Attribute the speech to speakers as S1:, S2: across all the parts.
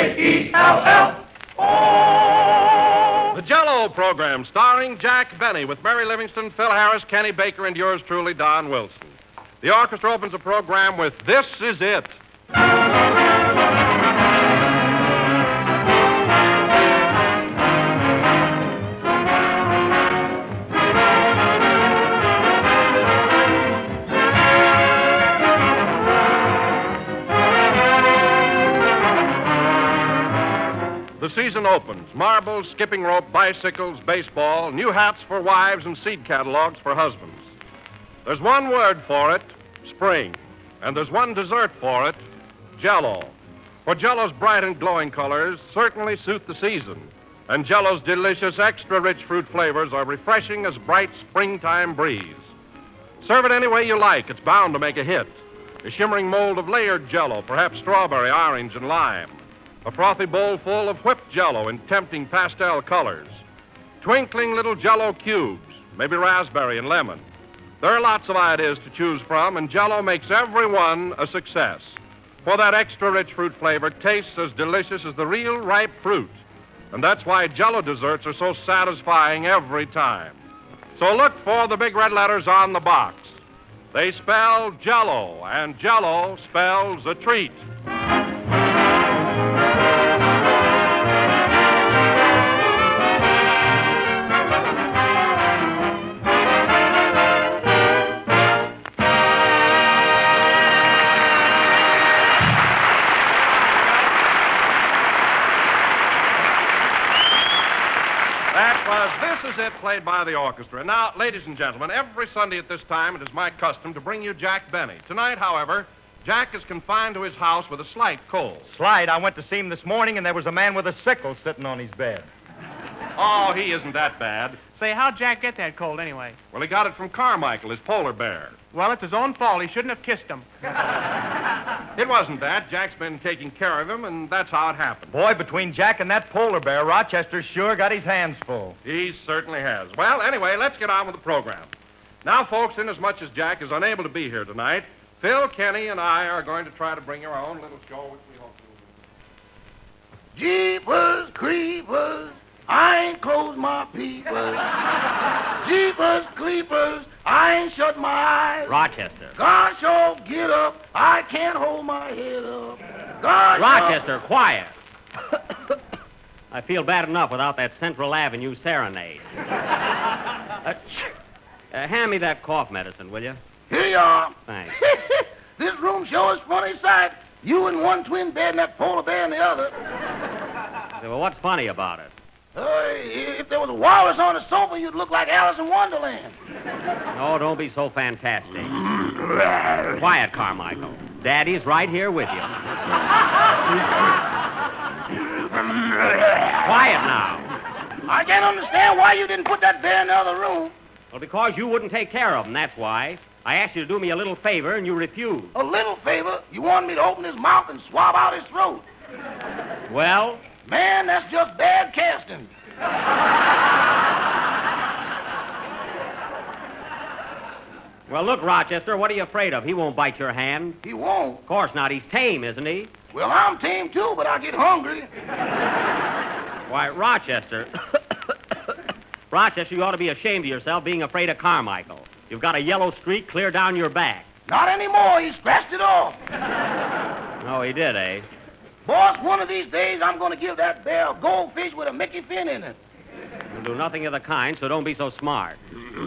S1: J-E-L-L.
S2: The Jell-O program starring Jack Benny with Mary Livingston, Phil Harris, Kenny Baker, and yours truly, Don Wilson. The orchestra opens the program with This Is It. The season opens. Marbles, skipping rope, bicycles, baseball, new hats for wives, and seed catalogs for husbands. There's one word for it, spring. And there's one dessert for it, Jell-O. For Jell-O's bright and glowing colors certainly suit the season. And Jell-O's delicious, extra-rich fruit flavors are refreshing as bright springtime breeze. Serve it any way you like. It's bound to make a hit. A shimmering mold of layered Jell-O, perhaps strawberry, orange, and lime. A frothy bowl full of whipped Jell-O in tempting pastel colors. Twinkling little Jell-O cubes, maybe raspberry and lemon. There are lots of ideas to choose from, and Jell-O makes every one a success. For that extra-rich fruit flavor tastes as delicious as the real ripe fruit. And that's why Jell-O desserts are so satisfying every time. So look for the big red letters on the box. They spell Jell-O, and Jell-O spells a treat. This is it, played by the orchestra. Now, ladies and gentlemen, every Sunday at this time, it is my custom to bring you Jack Benny. Tonight, however, Jack is confined to his house with a slight cold.
S3: Slight? I went to see him this morning, and there was a man with a sickle sitting on his bed.
S2: Oh, he isn't that bad.
S4: Say, how'd Jack get that cold anyway?
S2: Well, he got it from Carmichael, his polar bear.
S4: Well, it's his own fault. He shouldn't have kissed him.
S2: It wasn't that. Jack's been taking care of him, and that's how it happened.
S3: Boy, between Jack and that polar bear, Rochester sure got his hands full.
S2: He certainly has. Well, anyway, let's get on with the program. Now, folks, inasmuch as Jack is unable to be here tonight, Phil, Kenny, and I are going to try to bring you our own little show, which we hope to.
S1: Jeepers creepers, I ain't closed my peepers. Jeepers creepers, I ain't shut my eyes.
S5: Rochester.
S1: Gosh, oh, get up. I can't hold my head up. Gosh,
S5: Rochester, quiet. I feel bad enough without that Central Avenue serenade. Hand me that cough medicine, will you?
S1: Here you are.
S5: Thanks.
S1: This room sure is funny sight. You in one twin bed and that polar bear in the other.
S5: Well, what's funny about it?
S1: If there was a walrus on the sofa, you'd look like Alice in Wonderland.
S5: Oh, don't be so fantastic. Quiet, Carmichael. Daddy's right here with you. Quiet now.
S1: I can't understand why you didn't put that bear in the other room.
S5: Well, because you wouldn't take care of him, that's why. I asked you to do me a little favor, and you refused.
S1: A little favor? You wanted me to open his mouth and swab out his throat.
S5: Well?
S1: Man, that's just bad casting.
S5: Well, look, Rochester, what are you afraid of? He won't bite your hand.
S1: He won't?
S5: Of course not. He's tame, isn't he?
S1: Well, I'm tame, too, but I get hungry.
S5: Why, Rochester... Rochester, you ought to be ashamed of yourself being afraid of Carmichael. You've got a yellow streak clear down your back.
S1: Not anymore. He scratched it off.
S5: Oh, he did, eh?
S1: Boss, one of these days I'm going to give that bear a goldfish with a Mickey fin in it.
S5: You'll do nothing of the kind, so don't be so smart.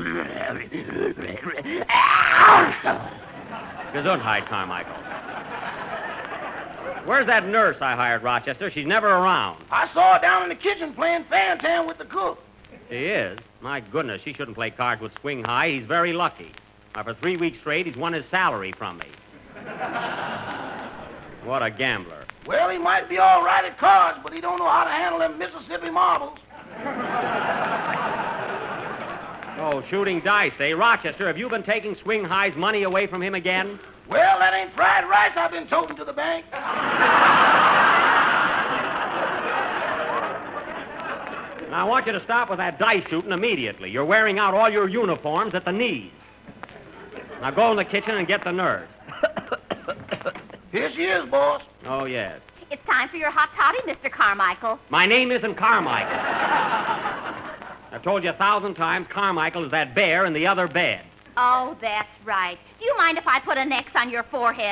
S5: Gesundheit, Carmichael. Where's that nurse I hired, Rochester? She's never around.
S1: I saw her down in the kitchen playing fan-tan with the cook.
S5: She is? My goodness, she shouldn't play cards with Swing High. He's very lucky. Now, for 3 weeks straight, he's won his salary from me. What a gambler.
S1: Well, he might be all right at cards, but he don't know how to handle them Mississippi marbles.
S5: Oh, shooting dice, eh? Rochester, have you been taking Swing High's money away from him again?
S1: Well, that ain't fried rice I've been toting to the bank.
S5: Now, I want you to stop with that dice shooting immediately. You're wearing out all your uniforms at the knees. Now, go in the kitchen and get the nurse.
S1: Here she is, boss.
S5: Oh, yes.
S6: It's time for your hot toddy, Mr. Carmichael.
S5: My name isn't Carmichael. I've told you 1,000 times Carmichael is that bear in the other bed.
S6: Oh, that's right. Do you mind if I put an X on your forehead?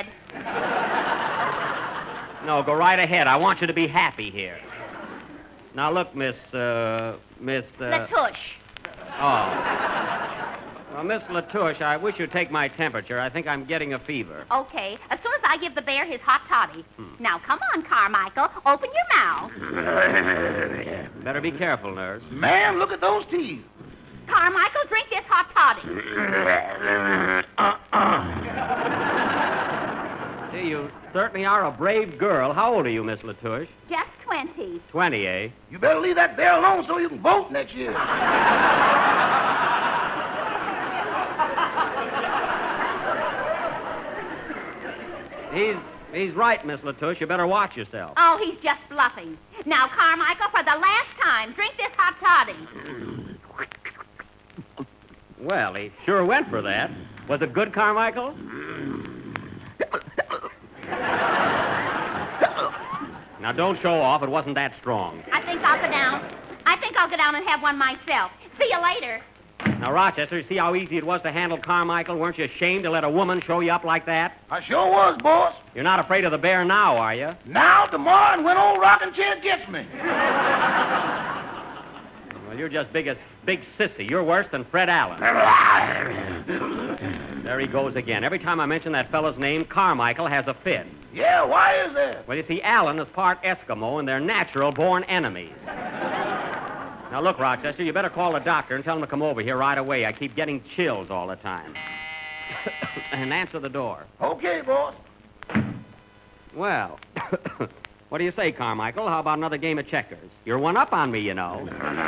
S5: No, go right ahead. I want you to be happy here. Now, look, Miss...
S6: Latouche.
S5: Oh. Well, Miss Latouche, I wish you'd take my temperature. I think I'm getting a fever.
S6: Okay, as soon as I give the bear his hot toddy. Now, come on, Carmichael. Open your mouth.
S5: Better be careful, nurse.
S1: Man, look at those teeth.
S6: Carmichael, drink this hot toddy.
S5: Gee, you certainly are a brave girl. How old are you, Miss Latouche?
S6: Just 20.
S5: 20, eh?
S1: You better leave that bear alone so you can vote next year.
S5: He's right, Miss Latouche. You better watch yourself.
S6: Oh, he's just bluffing. Now, Carmichael, for the last time, drink this hot toddy.
S5: Well, he sure went for that. Was it good, Carmichael? Now, don't show off. It wasn't that strong.
S6: I think I'll go down and have one myself. See you later.
S5: Now, Rochester, see how easy it was to handle Carmichael? Weren't you ashamed to let a woman show you up like that?
S1: I sure was, boss.
S5: You're not afraid of the bear now, are you?
S1: Now, tomorrow, and when old rocking chair gets me.
S5: Well, you're just big sissy. You're worse than Fred Allen. There he goes again. Every time I mention that fellow's name, Carmichael has a fit.
S1: Yeah, why is that?
S5: Well, you see, Allen is part Eskimo, and they're natural-born enemies. Now, look, Rochester, you better call the doctor and tell him to come over here right away. I keep getting chills all the time. And answer the door.
S1: Okay, boss.
S5: Well, what do you say, Carmichael? How about another game of checkers? You're one up on me, you know.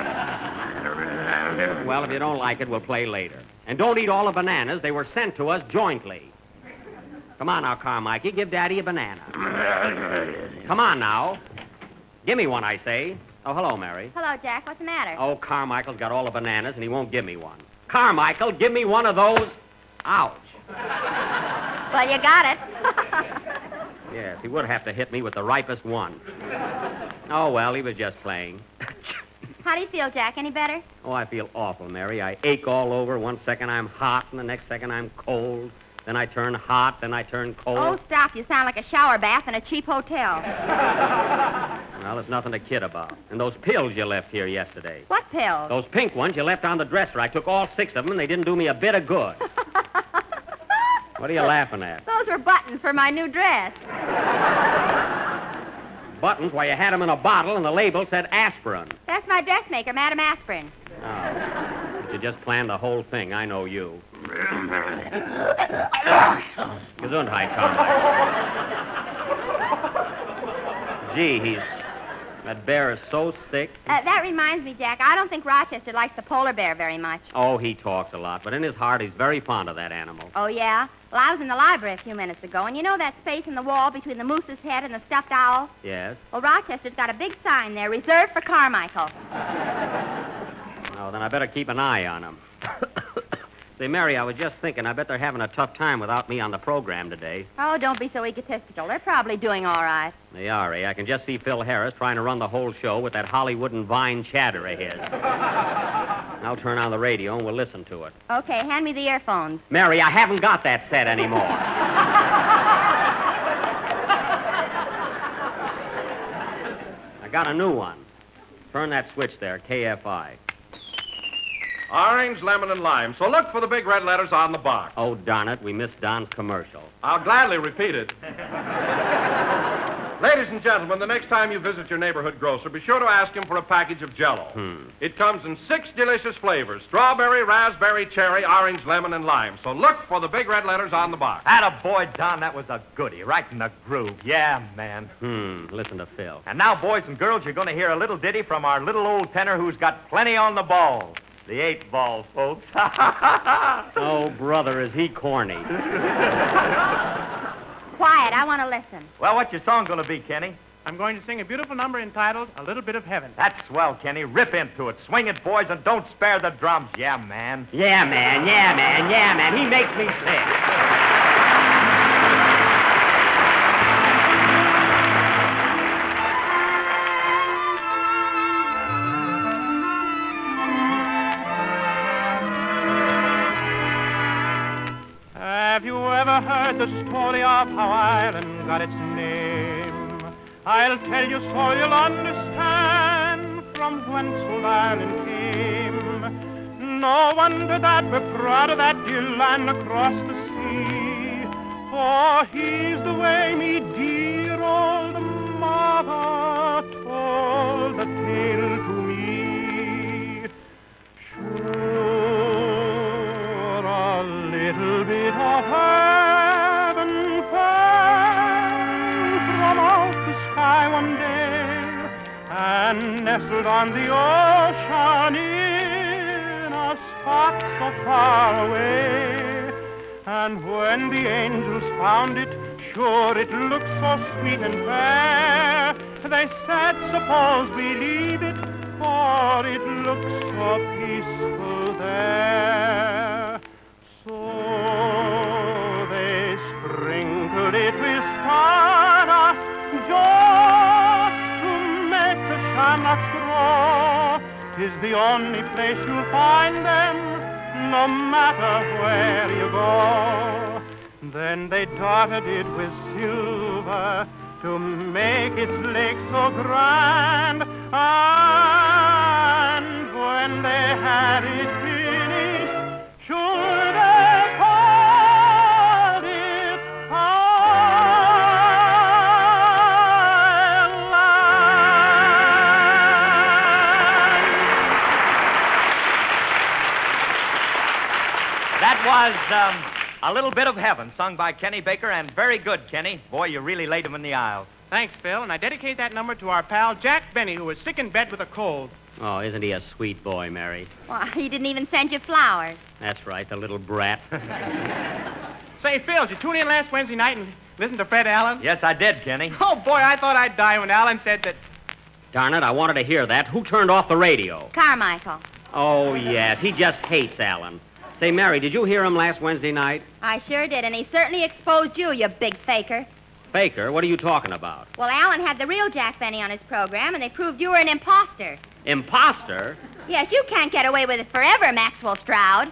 S5: Well, if you don't like it, we'll play later. And don't eat all the bananas. They were sent to us jointly. Come on now, Carmichael. Give Daddy a banana. Come on now. Give me one, I say. Oh, hello, Mary.
S6: Hello, Jack. What's the matter?
S5: Oh, Carmichael's got all the bananas, and he won't give me one. Carmichael, give me one of those. Ouch.
S6: Well, you got it.
S5: Yes, he would have to hit me with the ripest one. Oh, well, he was just playing.
S6: How do you feel, Jack? Any better?
S5: Oh, I feel awful, Mary. I ache all over. One second I'm hot, and the next second I'm cold. Then I turn hot, then I turn cold.
S6: Oh, stop. You sound like a shower bath in a cheap hotel.
S5: Well, there's nothing to kid about. And those pills you left here yesterday.
S6: What pills?
S5: Those pink ones you left on the dresser. I took all 6 of them, and they didn't do me a bit of good. What are you laughing at?
S6: Those were buttons for my new dress.
S5: Buttons? Why, you had them in a bottle, and the label said aspirin.
S6: That's my dressmaker, Madam Aspirin.
S5: Oh. But you just planned the whole thing. I know you. Gesundheit, Carmichael. Gee, that bear is so sick.
S6: That reminds me, Jack, I don't think Rochester likes the polar bear very much.
S5: Oh, he talks a lot, but in his heart, he's very fond of that animal.
S6: Oh, yeah? Well, I was in the library a few minutes ago, and you know that space in the wall between the moose's head and the stuffed owl?
S5: Yes?
S6: Well, Rochester's got a big sign there, reserved for Carmichael.
S5: Oh, then I better keep an eye on him. Say, Mary, I was just thinking, I bet they're having a tough time without me on the program today.
S6: Oh, don't be so egotistical. They're probably doing all right.
S5: They are, eh? I can just see Phil Harris trying to run the whole show with that Hollywood and Vine chatter of his. I'll turn on the radio and we'll listen to it.
S6: Okay, hand me the earphones.
S5: Mary, I haven't got that set anymore. I got a new one. Turn that switch there, KFI.
S2: Orange, lemon, and lime. So look for the big red letters on the box.
S5: Oh, darn it, we missed Don's commercial.
S2: I'll gladly repeat it. Ladies and gentlemen, the next time you visit your neighborhood grocer, be sure to ask him for a package of Jell-O. It comes in 6 delicious flavors: strawberry, raspberry, cherry, orange, lemon, and lime. So look for the big red letters on the box.
S3: Attaboy, Don, that was a goodie, right in the groove. Yeah, man.
S5: Listen to Phil.
S3: And now, boys and girls, you're going to hear a little ditty from our little old tenor who's got plenty on the ball. The 8 ball, folks.
S5: Oh, brother, is he corny.
S6: Quiet, I want to listen.
S3: Well, what's your song going to be, Kenny?
S4: I'm going to sing a beautiful number entitled A Little Bit of Heaven.
S3: That's swell, Kenny. Rip into it. Swing it, boys, and don't spare the drums. Yeah, man.
S5: Yeah, man, yeah, man, yeah, man. He makes me sick.
S4: ever heard the story of how Ireland got its name? I'll tell you so you'll understand from whence old Ireland came. No wonder that we're proud of that dear land across the sea, for he's the way me dear old mother told the tale to me. Sure, a little bit of heaven fell from out the sky one day and nestled on the ocean in a spot so far away. And when the angels found it, sure it looked so sweet and fair. They said, suppose we leave it, for it looks so peaceful there. So they sprinkled it with stardust just to make the shamrocks grow. 'Tis the only place you'll find them, no matter where you go. Then they dotted it with silver to make its lake so grand. And when they had it finished, sure they called it
S3: That was A Little Bit of Heaven, sung by Kenny Baker, and very good, Kenny. Boy, you really laid him in the aisles.
S4: Thanks, Phil, and I dedicate that number to our pal Jack Benny, who was sick in bed with a cold.
S5: Oh, isn't he a sweet boy, Mary?
S6: Well, he didn't even send you flowers.
S5: That's right, the little brat.
S4: Say, Phil, did you tune in last Wednesday night and listen to Fred Allen?
S3: Yes, I did, Kenny.
S4: Oh, boy, I thought I'd die when Allen said that...
S5: Darn it, I wanted to hear that. Who turned off the radio?
S6: Carmichael.
S5: Oh, yes, he just hates Alan. Say, Mary, did you hear him last Wednesday night?
S6: I sure did, and he certainly exposed you, you big faker.
S5: Faker? What are you talking about?
S6: Well, Alan had the real Jack Benny on his program, and they proved you were an imposter.
S5: Imposter?
S6: Yes, you can't get away with it forever, Maxwell Stroud.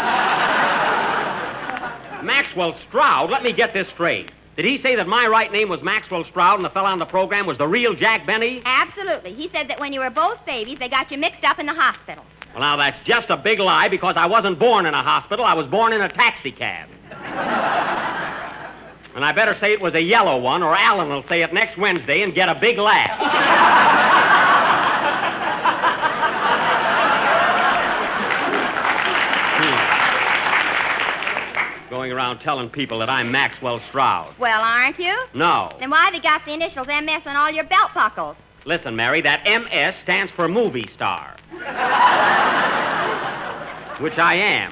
S5: Maxwell Stroud? Let me get this straight. Did he say that my right name was Maxwell Stroud and the fella on the program was the real Jack Benny?
S6: Absolutely. He said that when you were both babies, they got you mixed up in the hospital.
S5: Well, now, that's just a big lie because I wasn't born in a hospital. I was born in a taxi cab. And I better say it was a yellow one, or Alan will say it next Wednesday and get a big laugh. Going around telling people that I'm Maxwell Stroud.
S6: Well, aren't you?
S5: No.
S6: Then why have you got the initials MS on all your belt buckles?
S5: Listen, Mary, that MS stands for movie star. Which I am.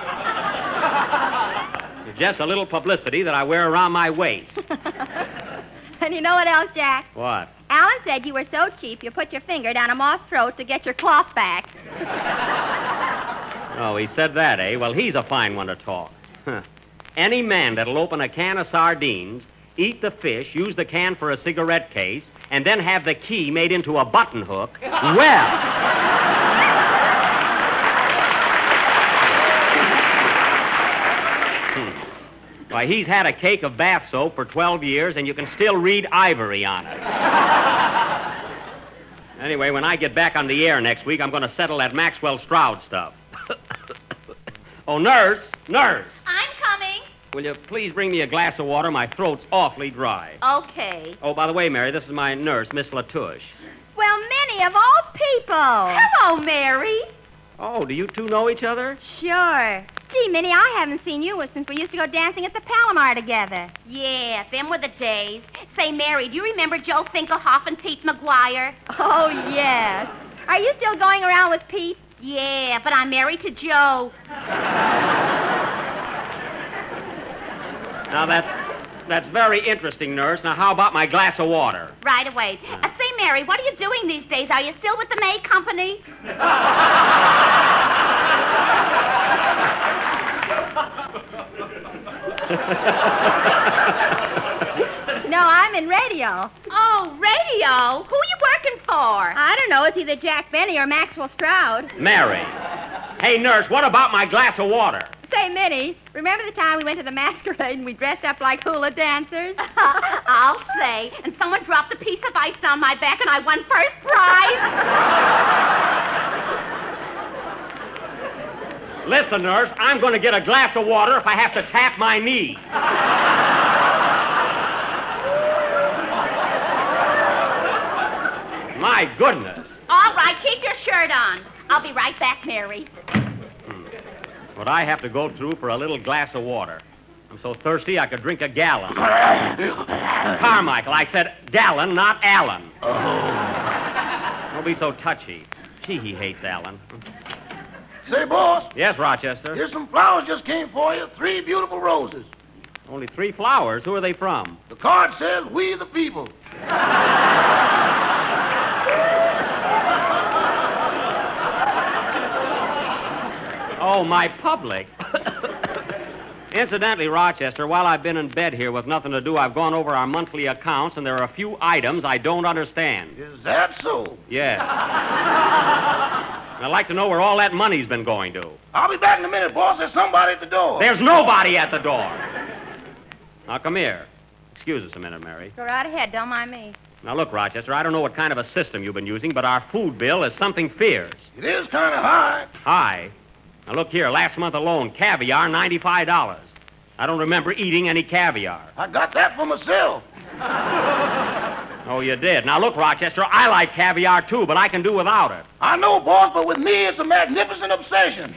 S5: It's just a little publicity that I wear around my waist.
S6: And you know what else, Jack?
S5: What?
S6: Alan said you were so cheap you put your finger down a moth's throat to get your cloth back.
S5: Oh, he said that, eh? Well, he's a fine one to talk. Huh. Any man that'll open a can of sardines, eat the fish, use the can for a cigarette case, and then have the key made into a button hook, well... Why, he's had a cake of bath soap for 12 years, and you can still read Ivory on it. Anyway, when I get back on the air next week, I'm going to settle that Maxwell Stroud stuff. Oh, nurse! Nurse!
S6: I'm coming.
S5: Will you please bring me a glass of water? My throat's awfully dry.
S6: Okay.
S5: Oh, by the way, Mary, this is my nurse, Miss Latouche.
S6: Well, Minnie, of all people. Hello, Mary.
S5: Oh, do you two know each other?
S6: Sure. Gee, Minnie, I haven't seen you since we used to go dancing at the Palomar together. Yeah, them were the days. Say, Mary, do you remember Joe Finkelhoff and Pete McGuire? Oh, yes. Are you still going around with Pete? Yeah, but I'm married to Joe.
S5: Now, that's very interesting, nurse. Now, how about my glass of water?
S6: Right away. Say, Mary, what are you doing these days? Are you still with the May Company? No, I'm in radio. Oh, radio? Who are you working for? I don't know. It's either Jack Benny or Maxwell Stroud.
S5: Mary. Hey, nurse, what about my glass of water?
S6: Say, Minnie, remember the time we went to the masquerade and we dressed up like hula dancers? I'll say. And someone dropped a piece of ice on my back and I won first prize.
S5: Listen, nurse, I'm going to get a glass of water if I have to tap my knee. My goodness.
S6: All right, keep your shirt on. I'll be right back, Mary.
S5: What I have to go through for a little glass of water. I'm so thirsty I could drink a gallon. Carmichael, I said gallon, not Allen.
S1: Oh.
S5: Don't be so touchy. Gee, he hates Allen.
S1: Say, boss.
S5: Yes, Rochester?
S1: Here's some flowers just came for you. 3 beautiful roses.
S5: Only 3 flowers. Who are they from?
S1: The card says, "We the people."
S5: Oh, my public. Incidentally, Rochester, while I've been in bed here with nothing to do, I've gone over our monthly accounts, and there are a few items I don't understand.
S1: Is that so?
S5: Yes. I'd like to know where all that money's been going to.
S1: I'll be back in a minute, boss. There's somebody at the door.
S5: There's nobody at the door. Now, come here. Excuse us a minute, Mary.
S6: Go right ahead. Don't mind me.
S5: Now, look, Rochester, I don't know what kind of a system you've been using, but our food bill is something fierce.
S1: It is kind of high.
S5: High. Now, look here. Last month alone, caviar, $95. I don't remember eating any caviar.
S1: I got that for myself.
S5: Oh, you did. Now, look, Rochester, I like caviar, too, but I can do without it.
S1: I know, boss, but with me, it's a magnificent obsession.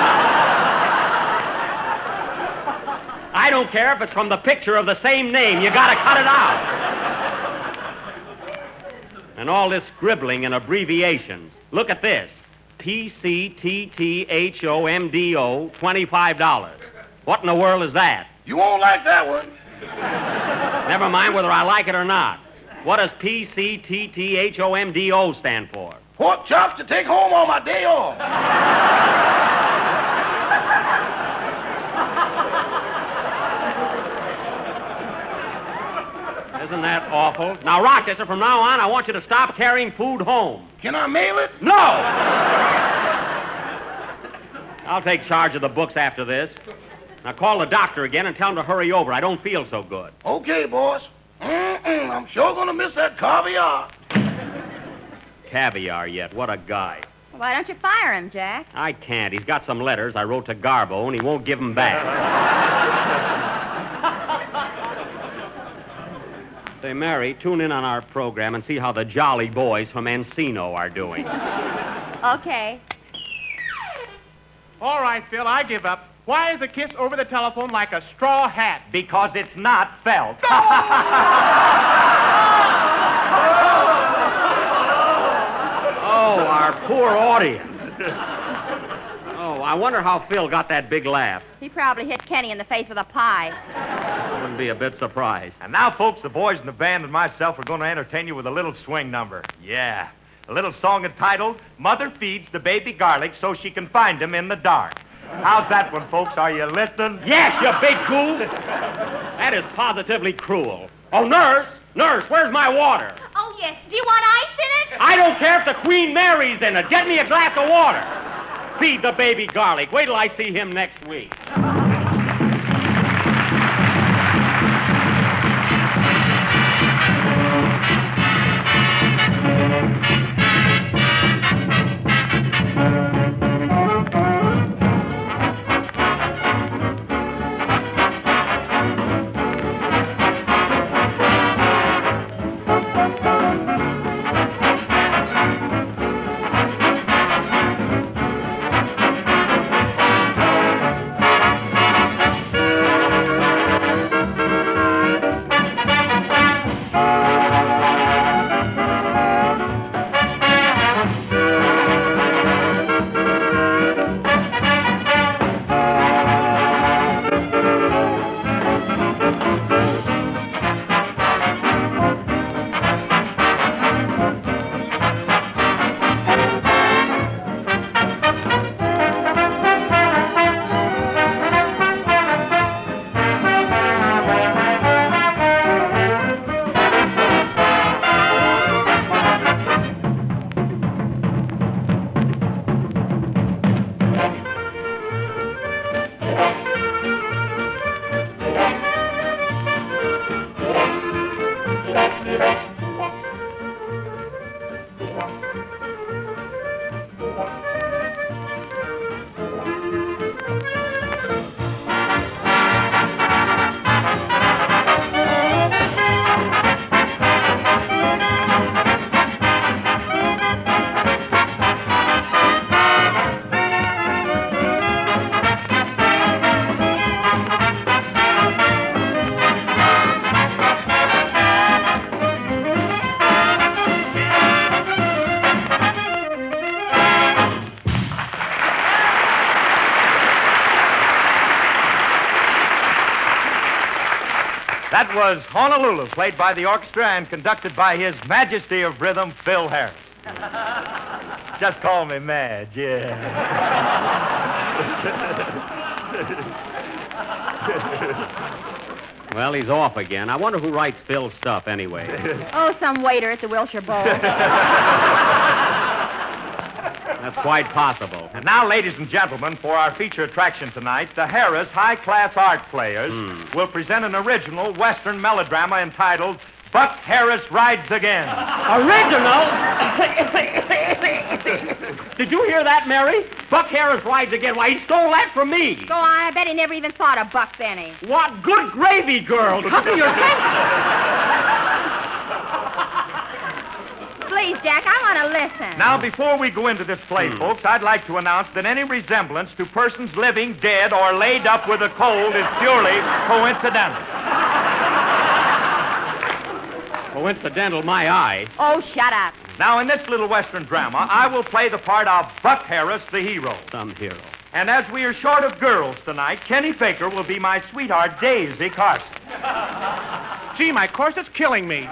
S5: I don't care if it's from the picture of the same name. You got to cut it out. And all this scribbling and abbreviations. Look at this. PCTTHOMDO, $25. What in the world is that?
S1: You won't like that one.
S5: Never mind whether I like it or not. What does PCTTHOMDO stand for?
S1: Pork chops to take home on my day off.
S5: Isn't that awful? Now, Rochester, from now on, I want you to stop carrying food home.
S1: Can I mail it?
S5: No! I'll take charge of the books after this. Now, call the doctor again and tell him to hurry over. I don't feel so good.
S1: Okay, boss. I'm sure going to miss that caviar.
S5: Caviar yet. What a guy.
S6: Why don't you fire him, Jack?
S5: I can't. He's got some letters I wrote to Garbo, and he won't give them back. Say, Mary, tune in on our program and see how the Jolly Boys from Encino are doing.
S6: Okay.
S4: All right, Phil, I give up. Why is a kiss over the telephone like a straw hat?
S3: Because it's not felt.
S5: Oh, our poor audience. Oh, I wonder how Phil got that big laugh.
S6: He probably hit Kenny in the face with a pie.
S5: I wouldn't be a bit surprised.
S3: And now, folks, the boys in the band and myself are going to entertain you with a little swing number. Yeah. A little song entitled, Mother Feeds the Baby Garlic So She Can Find Him in the Dark. How's that one, folks? Are you listening?
S5: Yes, you big fool. That is positively cruel. Oh, nurse, where's my water?
S6: Oh, yes. Do you want ice in it?
S5: I don't care if the Queen Mary's in it. Get me a glass of water. Feed the baby garlic. Wait till I see him next week.
S3: That was Honolulu, played by the orchestra and conducted by His Majesty of Rhythm, Phil Harris. Just call me Madge, yeah.
S5: Well, he's off again. I wonder who writes Phil's stuff anyway.
S6: Oh, some waiter at the Wilshire Bowl.
S5: That's quite possible.
S3: And now, ladies and gentlemen, for our feature attraction tonight, the Harris High Class Art Players will present an original Western melodrama entitled Buck Harris Rides Again.
S5: Original? Did you hear that, Mary? Buck Harris rides again. Why, he stole that from me.
S6: Go on, I bet he never even thought of Buck Benny.
S5: What good gravy, girl. Come to your senses.
S6: Please, Jack, I want to listen.
S3: Now, before we go into this play, folks, I'd like to announce that any resemblance to persons living, dead, or laid up with a cold is purely coincidental.
S5: Coincidental, my eye.
S6: Oh, shut up.
S3: Now, in this little Western drama, I will play the part of Buck Harris, the hero.
S5: Some hero.
S3: And as we are short of girls tonight, Kenny Faker will be my sweetheart, Daisy Carson.
S4: Gee, my corset's killing me.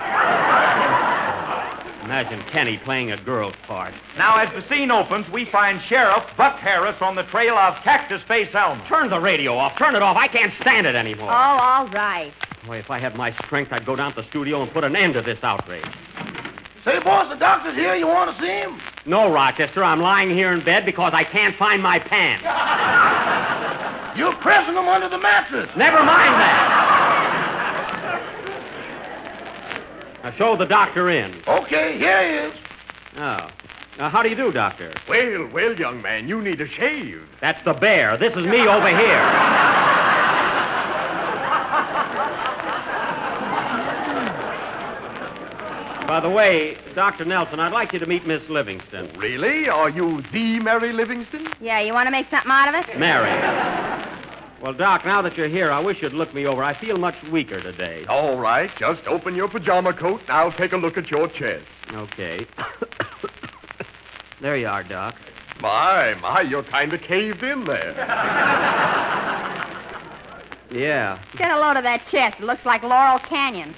S5: Imagine Kenny playing a girl's part.
S3: Now, as the scene opens, we find Sheriff Buck Harris on the trail of Cactus Face Elmer.
S5: Turn the radio off. Turn it off. I can't stand it anymore.
S6: Oh, all right.
S5: Boy, if I had my strength, I'd go down to the studio and put an end to this outrage.
S1: Say, boss, the doctor's here. You want to see him?
S5: No, Rochester, I'm lying here in bed because I can't find my pants.
S1: You're pressing them under the mattress.
S5: Never mind that. Now, show the doctor in.
S1: Okay, here he is.
S5: Oh. How do you do, doctor?
S2: Well, young man, you need a shave.
S5: That's the bear. This is me over here. By the way, Dr. Nelson, I'd like you to meet Miss Livingston.
S2: Really? Are you the Mary Livingston?
S6: Yeah, you want to make something out of it?
S5: Mary. Well, Doc, now that you're here, I wish you'd look me over. I feel much weaker today.
S2: All right, just open your pajama coat and I'll take a look at your chest.
S5: Okay. There you are, Doc.
S2: My, you're kind of caved in there.
S5: Yeah.
S6: Get a load of that chest. It looks like Laurel Canyon.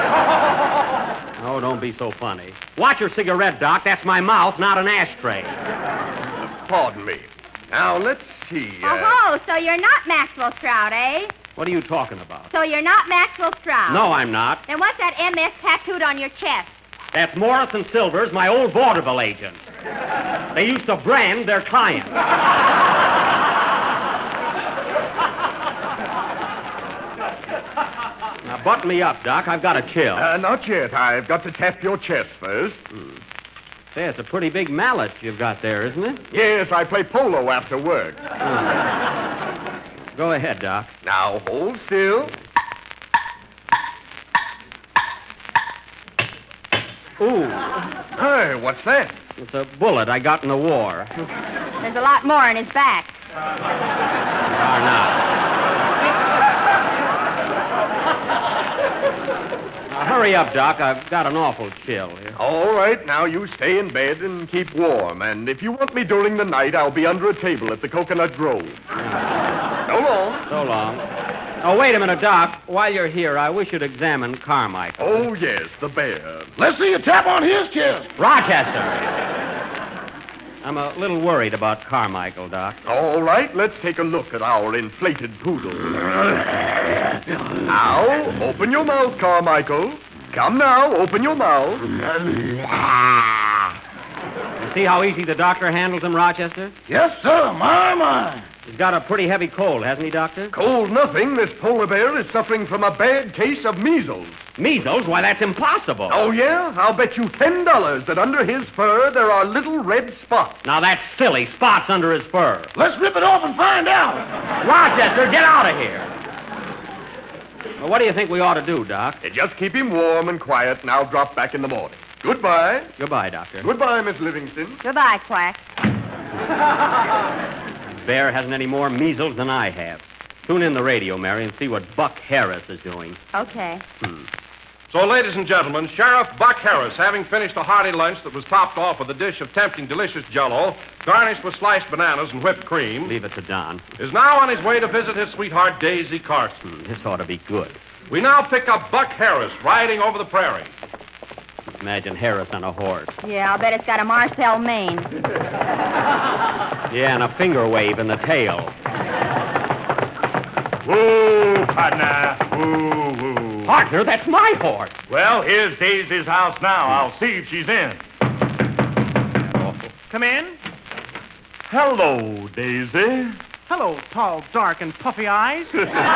S5: Oh, don't be so funny. Watch your cigarette, Doc. That's my mouth, not an ashtray.
S2: Pardon me. Now, let's see.
S6: Oh, so you're not Maxwell Stroud, eh?
S5: What are you talking about?
S6: So you're not Maxwell Stroud?
S5: No, I'm not.
S6: Then what's that MS tattooed on your chest?
S5: That's Morrison Silvers, my old vaudeville agent. They used to brand their clients. Now, button me up, Doc. I've got a chill.
S2: Not yet. I've got to tap your chest first.
S5: Say, it's a pretty big mallet you've got there, isn't it?
S2: Yes, I play polo after work.
S5: Go ahead, Doc.
S2: Now, hold still.
S5: Ooh,
S2: Hey, what's that?
S5: it's a bullet I got in the war.
S6: There's a lot more in his back.
S5: Are now. Now, hurry up, Doc. I've got an awful chill here.
S2: All right, now you stay in bed and keep warm. And if you want me during the night, I'll be under a table at the Coconut Grove. So long.
S5: So long. Oh, wait a minute, Doc. While you're here, I wish you'd examine Carmichael.
S2: Oh, yes, the bear.
S1: Let's see you tap on his chest.
S5: Rochester! I'm a little worried about Carmichael, Doc.
S2: All right, let's take a look at our inflated poodle. Now, open your mouth, Carmichael. Come now, open your mouth.
S5: You see how easy the doctor handles him, Rochester?
S1: Yes, sir. My.
S5: He's got a pretty heavy cold, hasn't he, Doctor?
S2: Cold nothing. This polar bear is suffering from a bad case of measles.
S5: Measles? Why, that's impossible.
S2: Oh, yeah? I'll bet you $10 that under his fur there are little red spots.
S5: Now, that's silly. Spots under his fur.
S1: Let's rip it off and find out.
S5: Rochester, get out of here. Well, what do you think we ought to do, Doc?
S2: Just keep him warm and quiet, and I'll drop back in the morning. Goodbye.
S5: Goodbye, Doctor.
S2: Goodbye, Miss Livingston.
S6: Goodbye, Quack.
S5: Bear hasn't any more measles than I have. Tune in the radio, Mary, and see what Buck Harris is doing.
S6: Okay.
S2: So, ladies and gentlemen, Sheriff Buck Harris, having finished a hearty lunch that was topped off with a dish of tempting, delicious Jell-O, garnished with sliced bananas and whipped cream,
S5: Leave it to Don.
S2: is now on his way to visit his sweetheart, Daisy Carson.
S5: This ought to be good.
S2: We now pick up Buck Harris riding over the prairie.
S5: Imagine Harris on a horse.
S6: Yeah, I'll bet it's got a Marcel mane.
S5: Yeah, and a finger wave in the tail.
S3: Woo, partner. Woo, woo.
S5: Partner, that's my horse.
S3: Well, here's Daisy's house now. I'll see if she's in.
S4: Come in.
S3: Hello, Daisy.
S4: Hello, tall, dark, and puffy eyes.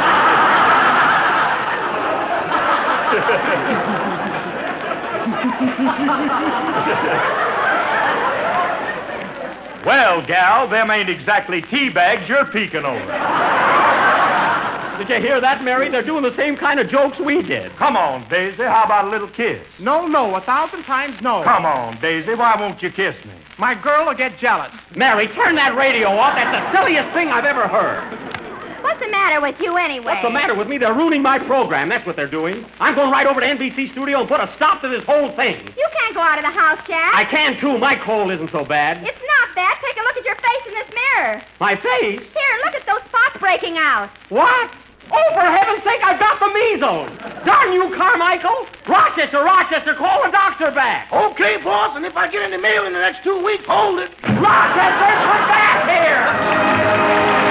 S3: Well, gal, them ain't exactly tea bags you're peeking over.
S5: Did you hear that, Mary? They're doing the same kind of jokes we did.
S3: Come on, Daisy. How about a little kiss?
S4: No, 1,000 times no.
S3: Come on, Daisy. Why won't you kiss me?
S4: My girl will get jealous.
S5: Mary, turn that radio off. That's the silliest thing I've ever heard.
S6: What's the matter with you anyway?
S5: What's the matter with me? They're ruining my program. That's what they're doing. I'm going right over to NBC studio and put a stop to this whole thing.
S6: You can't go out of the house, Jack.
S5: I can, too. My cold isn't so bad.
S6: It's not that. Take a look at your face in this mirror.
S5: My face?
S6: Here, look at those spots breaking out.
S5: What? Oh, for heaven's sake, I've got the measles. Darn you, Carmichael. Rochester, call the doctor back.
S1: Okay, boss, and if I get any mail in the next 2 weeks, hold it.
S5: Rochester, come back here.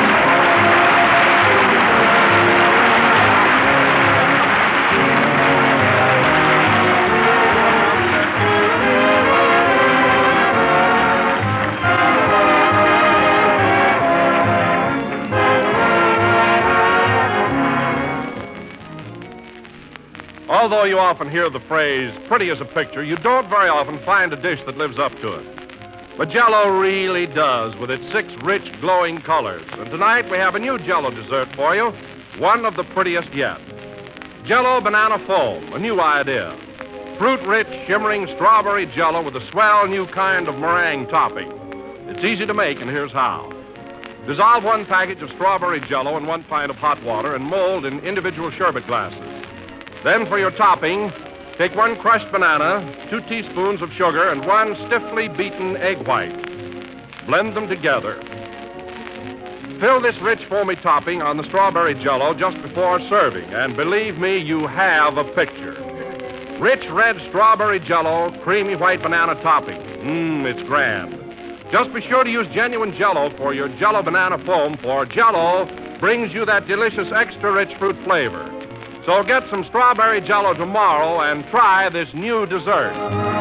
S2: Although you often hear the phrase, pretty as a picture, you don't very often find a dish that lives up to it. But Jell-O really does, with its 6 rich, glowing colors. And tonight we have a new Jell-O dessert for you, one of the prettiest yet. Jell-O Banana Foam, a new idea. Fruit-rich, shimmering strawberry Jell-O with a swell new kind of meringue topping. It's easy to make, and here's how. Dissolve 1 package of strawberry Jell-O in 1 pint of hot water and mold in individual sherbet glasses. Then for your topping, take 1 crushed banana, 2 teaspoons of sugar, and 1 stiffly beaten egg white. Blend them together. Fill this rich, foamy topping on the strawberry Jell-O just before serving, and believe me, you have a picture. Rich red strawberry Jell-O, creamy white banana topping. It's grand. Just be sure to use genuine Jell-O for your Jell-O Banana Foam, for Jell-O brings you that delicious extra rich fruit flavor. So get some strawberry Jell-O tomorrow and try this new dessert.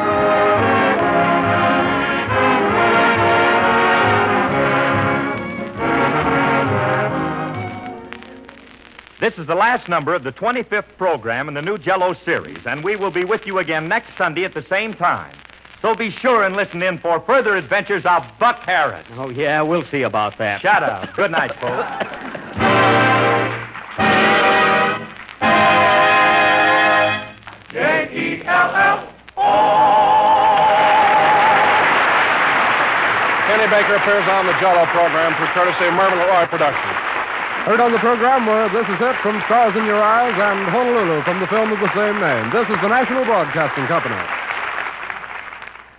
S3: This is the last number of the 25th program in the new Jell-O series, and we will be with you again next Sunday at the same time. So be sure and listen in for further adventures of Buck Harris.
S5: Oh, yeah, we'll see about that.
S3: Shut up. Good night, folks.
S2: Kenny Baker appears on the Jell-O program through courtesy of Mervyn LeRoy Productions.
S7: Heard on the program were This Is It from Stars in Your Eyes and Honolulu from the film of the same name. This is the National Broadcasting Company.